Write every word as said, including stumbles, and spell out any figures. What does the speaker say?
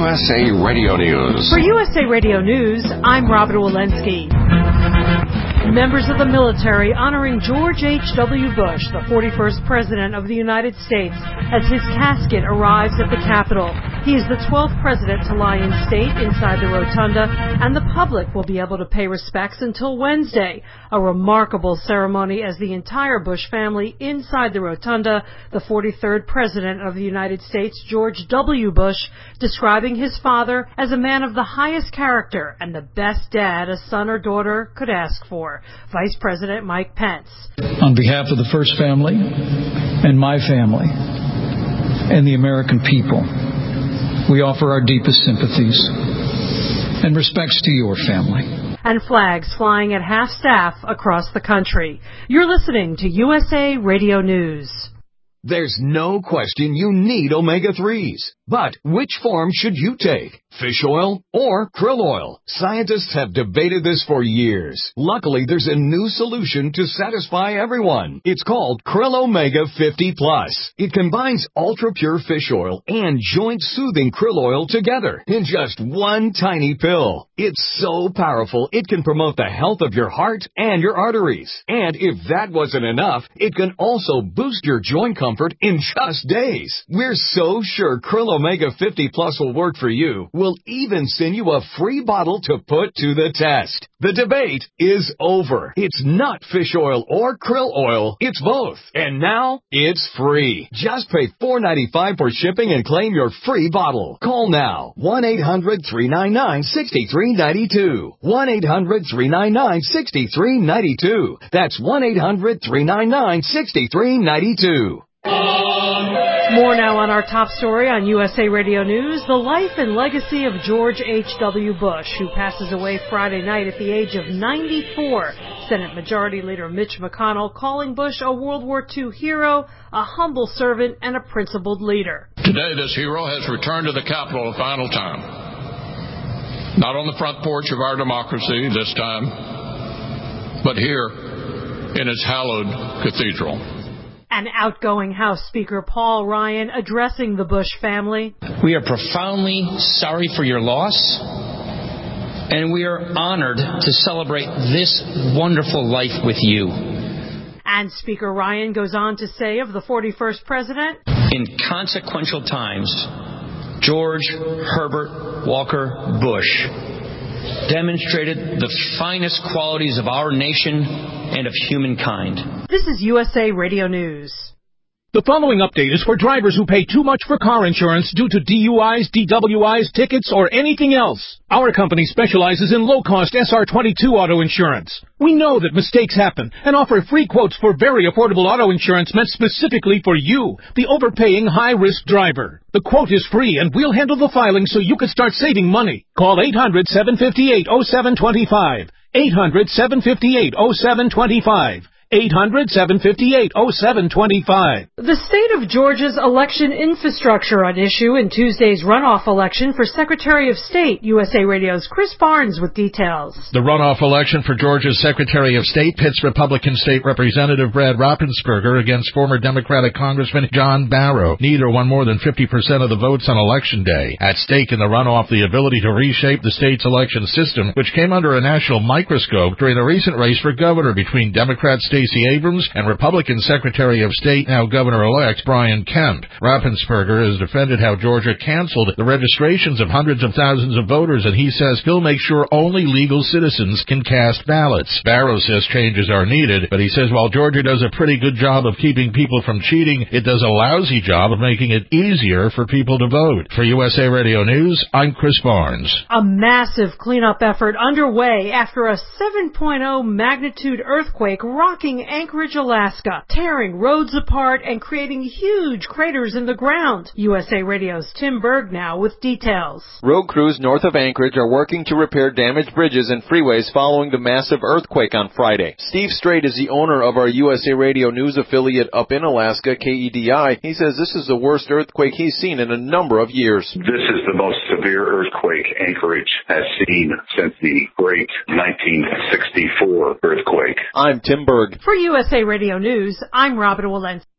S A Radio News. For U S A Radio News, I'm Robin Walensky. Members of the military honoring George H W. Bush, the forty-first President of the United States, as his casket arrives at the Capitol. He is the twelfth president to lie in state inside the rotunda, and the public will be able to pay respects until Wednesday. A remarkable ceremony as the entire Bush family inside the rotunda, the forty-third President of the United States, George W. Bush, describing his father as a man of the highest character and the best dad a son or daughter could ask for. Vice President Mike Pence. On behalf of the First Family and my family and the American people, we offer our deepest sympathies and respects to your family. And flags flying at half-staff across the country. You're listening to U S A Radio News. There's no question you need omega threes. But which form should you take? Fish oil or krill oil? Scientists have debated this for years. Luckily, there's a new solution to satisfy everyone. It's called Krill Omega fifty plus. It combines ultra-pure fish oil and joint-soothing krill oil together in just one tiny pill. It's so powerful, it can promote the health of your heart and your arteries. And if that wasn't enough, it can also boost your joint comfort in just days. We're so sure Krill Omega fifty plus will work for you. We'll even send you a free bottle to put to the test. The debate is over. It's not fish oil or krill oil. It's both. And now it's free. Just pay four dollars and ninety-five cents for shipping and claim your free bottle. Call now. one eight hundred three nine nine six three nine two. one eight hundred three nine nine six three nine two. That's one eight hundred three nine nine six three nine two. More now on our top story on U S A Radio News, the life and legacy of George H W. Bush, who passes away Friday night at the age of ninety-four. Senate Majority Leader Mitch McConnell calling Bush a World War Two hero, a humble servant, and a principled leader. Today, this hero has returned to the Capitol a final time. Not on the front porch of our democracy this time, but here in its hallowed cathedral. And outgoing House Speaker Paul Ryan addressing the Bush family. We are profoundly sorry for your loss, and we are honored to celebrate this wonderful life with you. And Speaker Ryan goes on to say of the forty-first president, in consequential times, George Herbert Walker Bush demonstrated the finest qualities of our nation and of humankind. This is U S A Radio News. The following update is for drivers who pay too much for car insurance due to D U Is, D W Is, tickets, or anything else. Our company specializes in low-cost S R twenty-two auto insurance. We know that mistakes happen and offer free quotes for very affordable auto insurance meant specifically for you, the overpaying high-risk driver. The quote is free, and we'll handle the filing so you can start saving money. Call eight hundred, seven five eight, oh seven two five. eight hundred, seven five eight, oh seven two five. eight hundred, seven five eight, oh seven two five. The state of Georgia's election infrastructure on issue in Tuesday's runoff election for Secretary of State. U S A Radio's Chris Barnes with details. The runoff election for Georgia's Secretary of State pits Republican State Representative Brad Raffensperger against former Democratic Congressman John Barrow. Neither won more than fifty percent of the votes on Election Day. At stake in the runoff, the ability to reshape the state's election system, which came under a national microscope during the recent race for governor between Democrats Stacey Abrams and Republican Secretary of State, now Governor-elect, Brian Kemp. Raffensperger has defended how Georgia canceled the registrations of hundreds of thousands of voters, and he says he'll make sure only legal citizens can cast ballots. Barrow says changes are needed, but he says while Georgia does a pretty good job of keeping people from cheating, it does a lousy job of making it easier for people to vote. For U S A Radio News, I'm Chris Barnes. A massive cleanup effort underway after a seven point oh magnitude earthquake rocking Anchorage, Alaska, tearing roads apart and creating huge craters in the ground. U S A Radio's Tim Berg now with details. Road crews north of Anchorage are working to repair damaged bridges and freeways following the massive earthquake on Friday. Steve Strait is the owner of our U S A Radio News affiliate up in Alaska, K E D I. He says this is the worst earthquake he's seen in a number of years. This is the most severe earthquake Anchorage has seen since the great nineteen sixty-four earthquake. I'm Tim Berg. For U S A Radio News, I'm Robin Walensky.